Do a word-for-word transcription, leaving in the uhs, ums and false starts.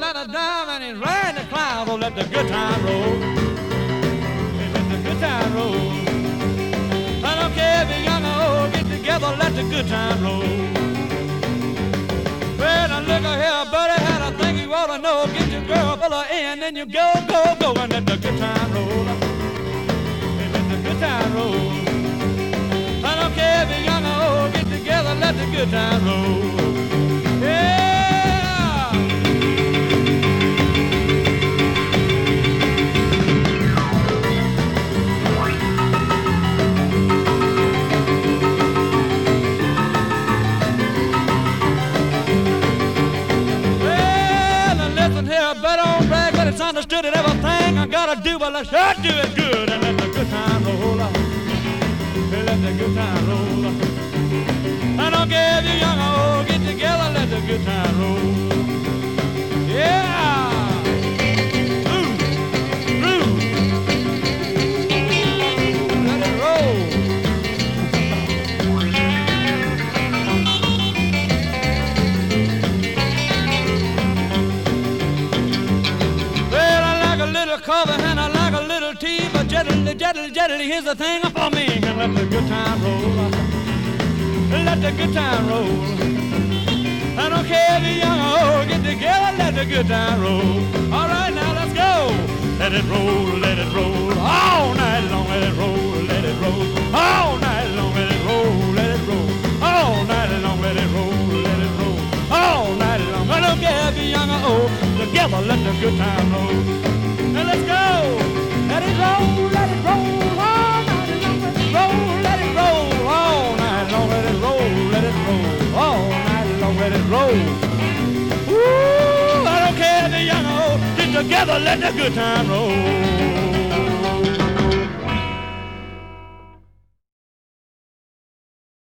upside down and he's riding the clouds. Oh, let the good time roll. Let the good time roll. I don't care if you're young or old, get together, let the good time roll. Well, now look here, buddy, how I think you ought to know. Get your girl full of in, then you go, go, go, and let the good time roll. Let the good time roll. I don't care if you're young or old, get together, let the good time roll. Yeah. It's understood that everything I gotta do, but let's sure do it good and let the good time roll. Let the good time roll. I don't care if you're young or old, get together, let the good time roll. Yeah! Ooh, ooh. Let it roll. Coffee and I like a little tea, but gently, gently, gently, here's the thing for me. And let the good time roll. Let the good time roll. I don't care if you're young or old, get together, let the good time roll. All right, now let's go. Let it roll, let it roll, all night long, let it roll, let it roll, all night long, let it roll, let it roll, all night long, let it roll, let it roll, all night long. I don't care if you're young or old, together, let the good time roll. Now let's go. Let it roll, let it roll, all night long. Let it roll, let it roll, all night long. Let it roll, let it roll, all night long. Let it roll. Ooh, I don't care if you're young or old. Get together, let the good time roll.